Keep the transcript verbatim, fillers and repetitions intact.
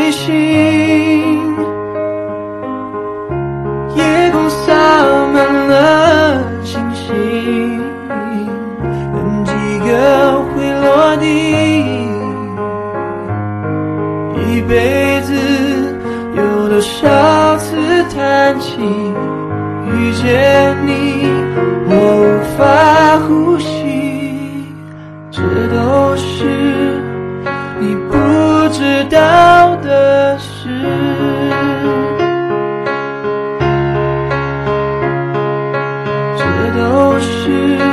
星星，夜空洒满了星星，等几个会落地。一辈子有多少次叹气，遇见你我无法呼吸，这都是你不知道的事。这都是